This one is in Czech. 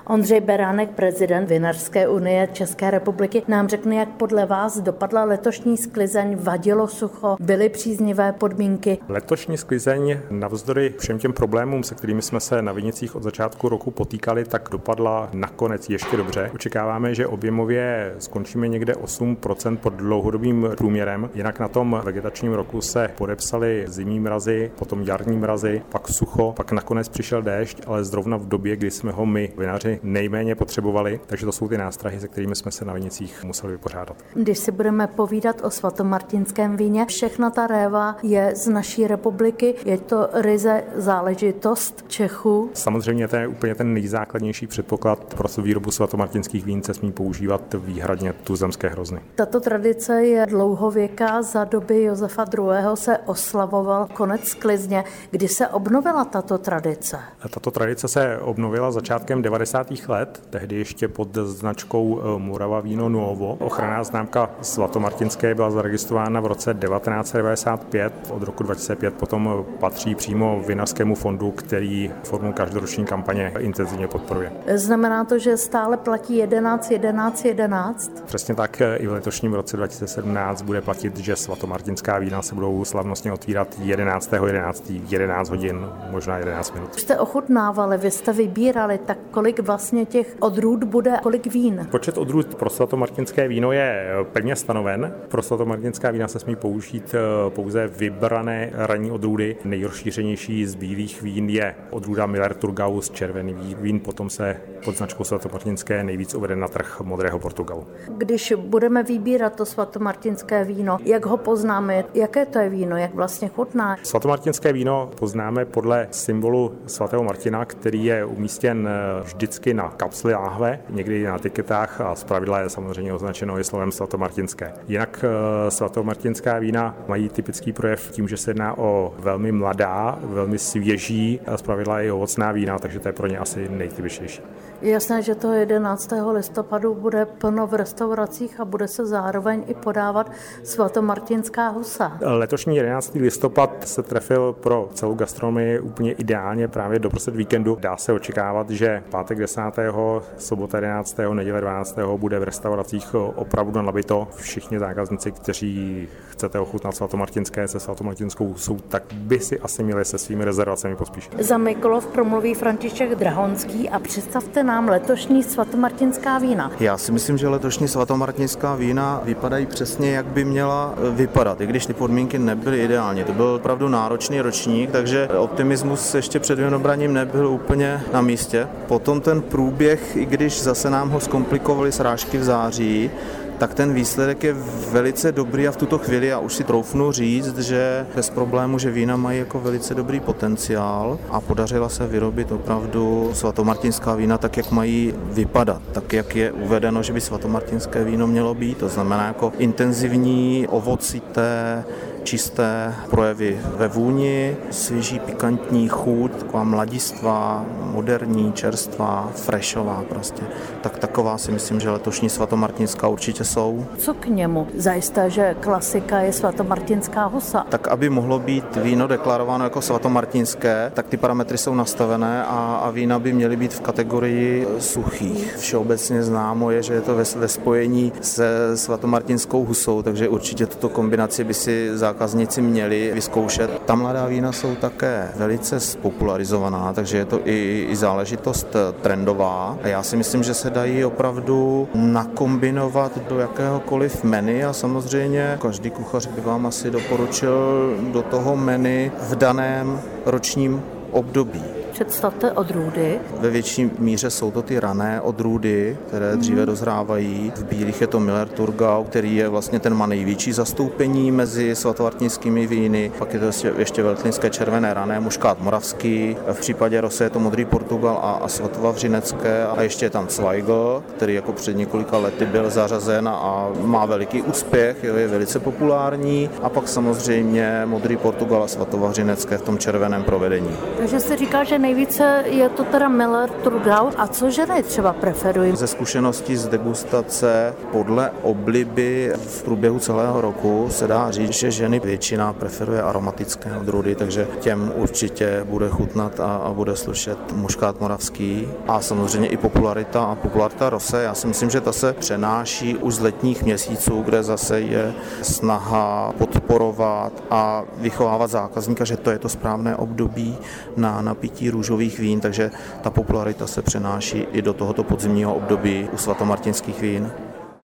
Ondřej Beránek, prezident Vinařské unie České republiky, nám řekne, jak podle vás dopadla letošní sklizeň, vadilo sucho, byly příznivé podmínky. Letošní sklizeň navzdory všem těm problémům, se kterými jsme se na vinicích od začátku roku potýkali, tak dopadla nakonec ještě dobře. Očekáváme, že objemově skončíme někde 8% pod dlouhodobým průměrem. Jinak na tom vegetačním roku se podepsaly zimní mrazy, potom jarní mrazy, pak sucho, pak nakonec přišel déšť, ale zrovna v době, kdy jsme ho my, vinaři, nejméně potřebovali, takže to jsou ty nástrahy, se kterými jsme se na vinicích museli vypořádat. Když si budeme povídat o svatomartinském víně, všechna ta réva je z naší republiky, je to ryze záležitost Čechů. Samozřejmě to je úplně ten nejzákladnější předpoklad pro výrobu svatomartinských vín, se smí používat výhradně tuzemské hrozny. Tato tradice je dlouhověká, za doby Josefa II. Se oslavoval konec sklizně. Kdy se obnovila tato tradice? Tato tradice se obnovila začátkem 90. let, tehdy ještě pod značkou Morava Víno Nuovo. Ochranná známka svatomartinské byla zaregistrována v roce 1995, od roku 2005 potom patří přímo Vinařskému fondu, který formu každoroční kampaně intenzivně podporuje. Znamená to, že stále platí 11, 11, 11? Přesně tak, i v letošním roce 2017 bude platit, že svatomartinská vína se budou slavnostně otvírat 11.11. 11 hodin, možná 11 minut. Jste ochutnávali, vy jste vybírali, tak kolik vlastně těch odrůd bude, kolik vín? Počet odrůd pro svatomartinské víno je pevně stanoven. Pro svatomartinská vína se smí použít pouze vybrané ranní odrůdy. Nejrozšířenější z bílých vín je odrůda Müller-Thurgau z červených vín, potom se pod značkou svatomartinské nejvíc uvede na trh modrého Portugalu. Když budeme vybírat to svatomartinské víno, jak ho poznáme, jaké to je víno, jak vlastně chutná? Svatomartinské víno poznáme podle symbolu svatého Martina, který je umístěn vždycky na kapsli láhve, někdy na etiketách a zpravidla je samozřejmě označeno i slovem svatomartinské. Jinak svatomartinská vína mají typický projev tím, že se jedná o velmi mladá, velmi svěží a zpravidla i ovocná vína, takže to je pro ně asi nejtypičtější. Je jasné, že toho 11. listopadu bude plno v restauracích a bude se zároveň i podávat svatomartinská husa. Letošní 11. listopad se trefil pro celou gastronomii úplně ideálně právě doprostřed víkendu. Dá se očekávat, že pátek 10., sobota 11., neděle 12. bude v restauracích opravdu nabito. Všichni zákazníci, kteří chcete ochutnat svatomartinské se svatomartinskou husou, tak by si asi měli se svými rezervacemi pospíšit. Za Mikulov promluví František Drahonský a představte nám letošní svatomartinská vína. Já si myslím, že letošní svatomartinská vína vypadají přesně, jak by měla vypadat, i když ty podmínky nebyly ideální. To byl opravdu náročný ročník, takže optimismus ještě před vinobraním nebyl úplně na místě. Potom ten průběh, i když zase nám ho zkomplikovaly srážky v září, tak ten výsledek je velice dobrý a v tuto chvíli já už si troufnu říct, že bez problému, že vína mají jako velice dobrý potenciál a podařila se vyrobit opravdu svatomartinská vína tak, jak mají vypadat, tak, jak je uvedeno, že by svatomartinské víno mělo být, to znamená jako intenzivní, ovocité, čisté projevy ve vůni, svěží pikantní chuť, taková mladistvá, moderní, čerstvá, freshová prostě. Tak taková si myslím, že letošní svatomartinská určitě jsou. Co k němu? Zajisté, že klasika je svatomartinská husa. Tak aby mohlo být víno deklarováno jako svatomartinské, tak ty parametry jsou nastavené a vína by měly být v kategorii suchých. Všeobecně známo je, že je to ve spojení se svatomartinskou husou, takže určitě tuto kombinaci by si zákazníci měli vyzkoušet. Ta mladá vína jsou také velice spopularizovaná, takže je to i záležitost trendová. A já si myslím, že se dají opravdu nakombinovat do jakéhokoliv menu a samozřejmě každý kuchař by vám asi doporučil do toho menu v daném ročním období. Představte odrůdy. Ve větší míře jsou to ty rané odrůdy, které dříve dozrávají. V bílých je to Müller-Thurgau, který je vlastně ten má největší zastoupení mezi svatomartinskými víny. Pak je to ještě veltlínské červené rané, muškát moravský. V případě rosé je to modrý Portugal a svatovavřinecké. A ještě je tam Zweigl, který jako před několika lety byl zařazen a má veliký úspěch, je velice populární. A pak samozřejmě modrý Portugal a svatovavřinecké v tom červeném provedení. Takže se říká, že nejvíce je to teda Miller Thurgau. A co ženy třeba preferují? Ze zkušeností z degustace podle obliby v průběhu celého roku se dá říct, že ženy většina preferuje aromatické odrůdy, takže těm určitě bude chutnat a bude slušet muškát moravský. A samozřejmě i popularita rosé. Já si myslím, že ta se přenáší už z letních měsíců, kde zase je snaha podporovat a vychovávat zákazníka, že to je to správné období na napití růžových vín, takže ta popularita se přenáší i do tohoto podzimního období u svatomartinských vín.